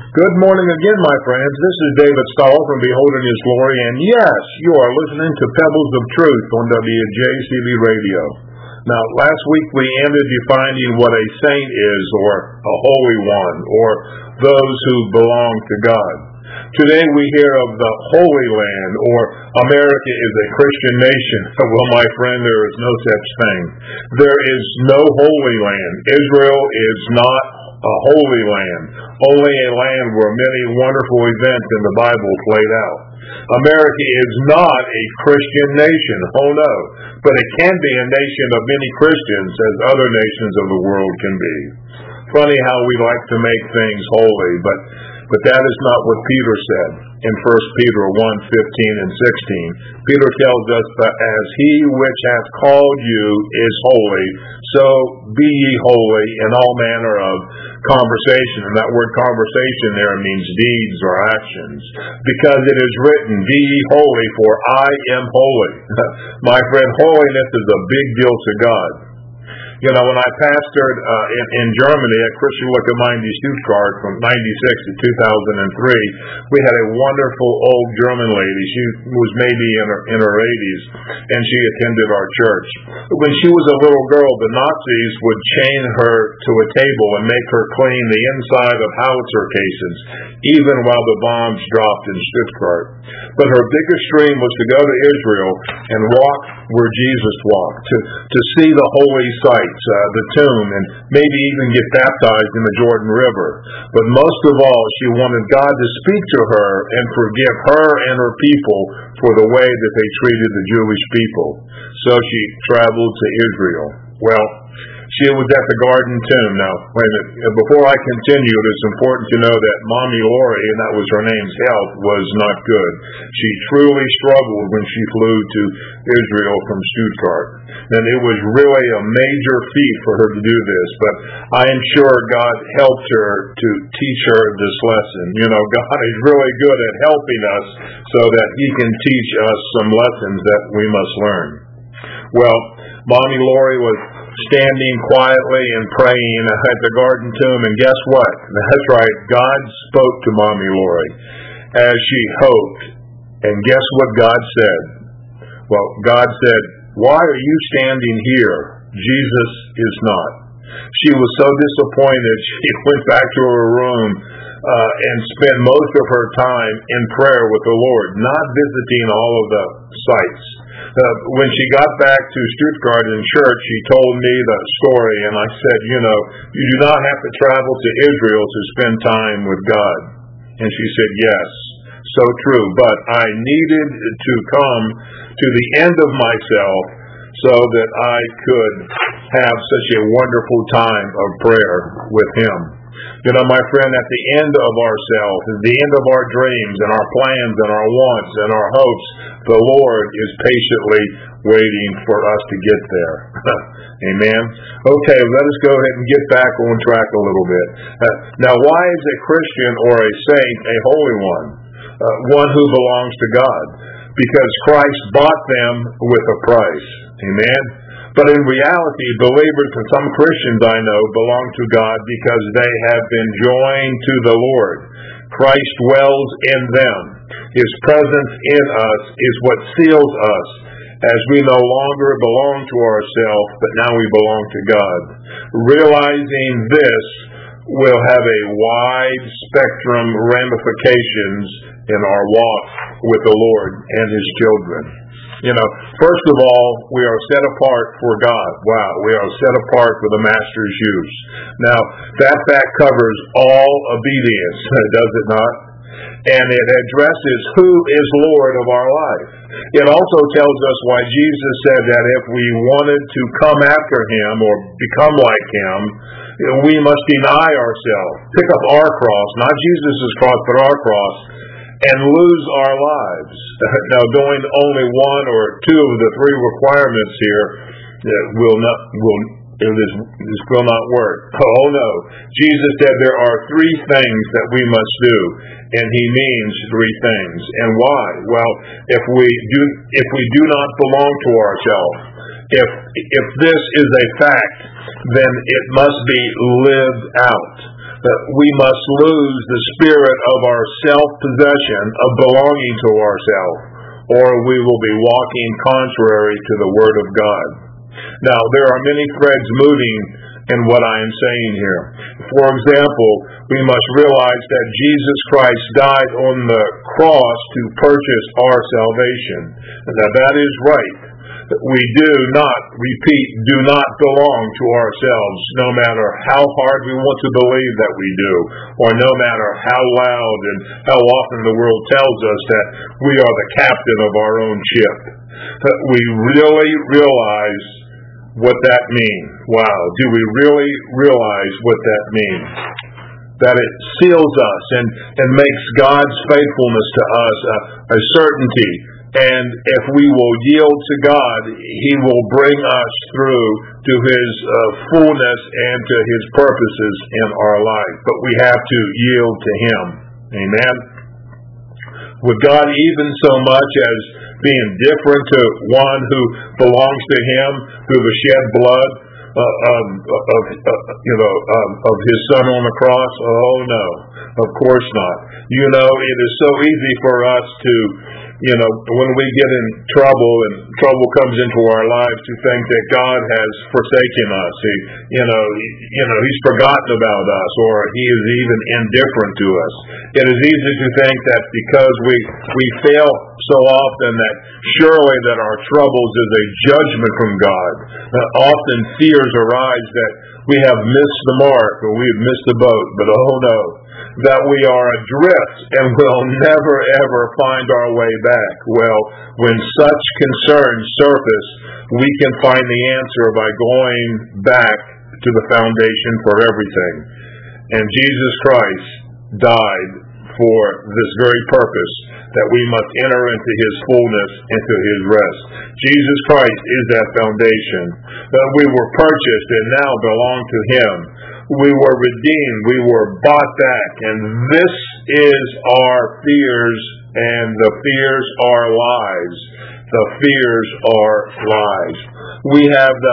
Good morning again, my friends. This is David Stahl from Beholding His Glory, and yes, you are listening to Pebbles of Truth on WJCB Radio. Now, last week we ended defining what a saint is, or a holy one, or those who belong to God. Today we hear of the Holy Land, or America is a Christian nation. Well, my friend, there is no such thing. There is no Holy Land. Israel is not a holy land, only a land where many wonderful events in the Bible played out. America is not a Christian nation, oh no, but it can be a nation of many Christians as other nations of the world can be. Funny how we like to make things holy, but that is not what Peter said in 1 Peter 1:15 and 16. Peter tells us that as he which hath called you is holy, so be ye holy in all manner of conversation. And that word conversation there means deeds or actions. Because it is written, be ye holy, for I am holy. My friend, holiness is a big deal to God. You know, when I pastored in Germany at Christian Gemeinde Stuttgart from 96 to 2003, we had a wonderful old German lady. She was maybe in her 80s, and she attended our church. When she was a little girl, the Nazis would chain her to a table and make her clean the inside of howitzer cases, even while the bombs dropped in Stuttgart. But her biggest dream was to go to Israel and walk where Jesus walked, to see the holy sites, the tomb, and maybe even get baptized in the Jordan River. But most of all, she wanted God to speak to her and forgive her and her people for the way that they treated the Jewish people. So she traveled to Israel. Well, she was at the Garden Tomb. Now, wait a minute. Before I continue, it is important to know that Mommy Lori, and that was her name's health, was not good. She truly struggled when she flew to Israel from Stuttgart. And it was really a major feat for her to do this, but I am sure God helped her to teach her this lesson. You know, God is really good at helping us so that He can teach us some lessons that we must learn. Well, Mommy Lori was standing quietly and praying at the Garden Tomb, and guess what? That's right, God spoke to Mommy Lori as she hoped, and guess what God said? Well, God said, why are you standing here? Jesus is not. She was so disappointed, she went back to her room and spent most of her time in prayer with the Lord, not visiting all of the sites. When she got back to Stuttgart in church, she told me the story, and I said, you know, you do not have to travel to Israel to spend time with God. And she said, yes, so true, but I needed to come to the end of myself so that I could have such a wonderful time of prayer with Him. You know, my friend, at the end of ourselves, at the end of our dreams and our plans and our wants and our hopes, the Lord is patiently waiting for us to get there. Amen? Okay, let us go ahead and get back on track a little bit. Now, why is a Christian or a saint a holy one? One who belongs to God. Because Christ bought them with a price. Amen? But in reality, believers and some Christians I know belong to God because they have been joined to the Lord. Christ dwells in them. His presence in us is what seals us as we no longer belong to ourselves, but now we belong to God. Realizing this will have a wide spectrum ramifications in our walk with the Lord and His children. You know, first of all, we are set apart for God. Wow, we are set apart for the Master's use. Now, that covers all obedience, does it not? And it addresses who is Lord of our life. It also tells us why Jesus said that if we wanted to come after Him or become like Him, we must deny ourselves, pick up our cross, not Jesus' cross, but our cross, and lose our lives. Now, doing only one or two of the three requirements here this will not work. Oh no. Jesus said there are three things that we must do, and He means three things. And why? Well, if we do not belong to ourselves, if this is a fact, then it must be lived out. that we must lose the spirit of our self-possession, of belonging to ourselves, or we will be walking contrary to the Word of God. Now, there are many threads moving in what I am saying here. For example, we must realize that Jesus Christ died on the cross to purchase our salvation. Now, that is right. We do not belong to ourselves, no matter how hard we want to believe that we do, or no matter how loud and how often the world tells us that we are the captain of our own ship. We really realize what that means. Wow, do we really realize what that means? That it seals us and makes God's faithfulness to us a certainty. And if we will yield to God, He will bring us through to His fullness and to His purposes in our life. But we have to yield to Him. Amen. Would God even so much as being different to one who belongs to Him through the shed blood of His Son on the cross? Oh no, of course not. You know, it is so easy for us to, when we get in trouble and trouble comes into our lives, to think that God has forsaken us. He's forgotten about us, or He is even indifferent to us. It is easy to think that because we fail so often that surely that our troubles is a judgment from God. Often fears arise that we have missed the mark or we have missed the boat, but oh no, that we are adrift and will never ever find our way back. Well, when such concerns surface, we can find the answer by going back to the foundation for everything. And Jesus Christ died for this very purpose, that we must enter into His fullness, into His rest. Jesus Christ is that foundation. We were purchased and now belong to Him. We were redeemed. We were bought back. And this is our fears, and the fears are lies. The fears are lies. We have the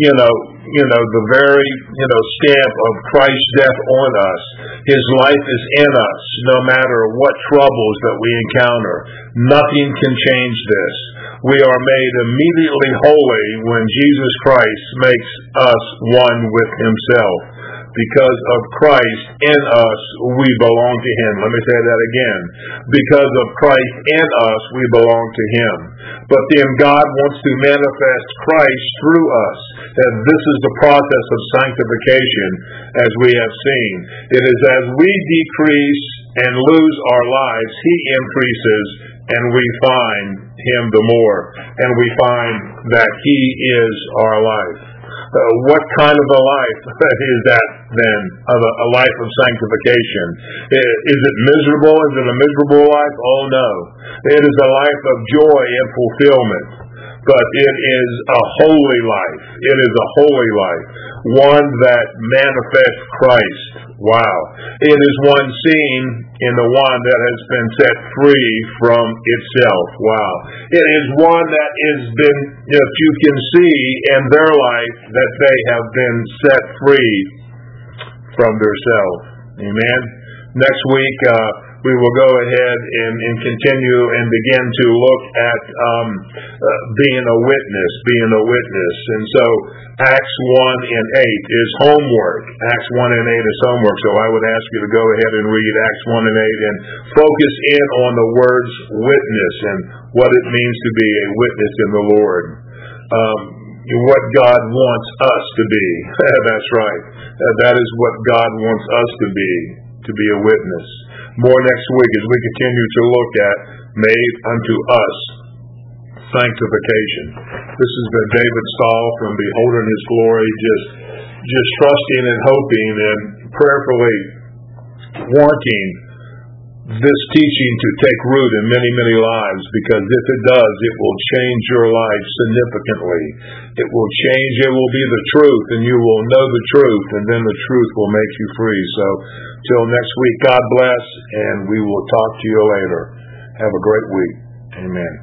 very, stamp of Christ's death on us. His life is in us, no matter what troubles that we encounter. Nothing can change this. We are made immediately holy when Jesus Christ makes us one with Himself. Because of Christ in us, we belong to Him. Let me say that again. Because of Christ in us, we belong to Him. But then God wants to manifest Christ through us. And this is the process of sanctification, as we have seen. It is as we decrease and lose our lives, He increases, and we find Him the more. And we find that He is our life. What kind of a life is that then? A life of sanctification? Is it miserable? Is it a miserable life? Oh no. It is a life of joy and fulfillment. But it is a holy life. It is a holy life. One that manifests Christ. Wow. It is one seen in the one that has been set free from itself. Wow. It is one that has been, if you can see in their life, that they have been set free from themselves. Amen. Next week, we will go ahead and continue and begin to look at being a witness. And so Acts 1 and 8 is homework. Acts 1 and 8 is homework. So I would ask you to go ahead and read Acts 1 and 8 and focus in on the words witness and what it means to be a witness in the Lord. What God wants us to be. That's right. That is what God wants us to be a witness. More next week as we continue to look at made unto us sanctification. This has been David Stahl from Beholding His Glory, just trusting and hoping and prayerfully wanting this teaching to take root in many, many lives, because if it does, it will change your life significantly. It will change, it will be the truth, and you will know the truth, and then the truth will make you free. So, till next week, God bless, and we will talk to you later. Have a great week. Amen.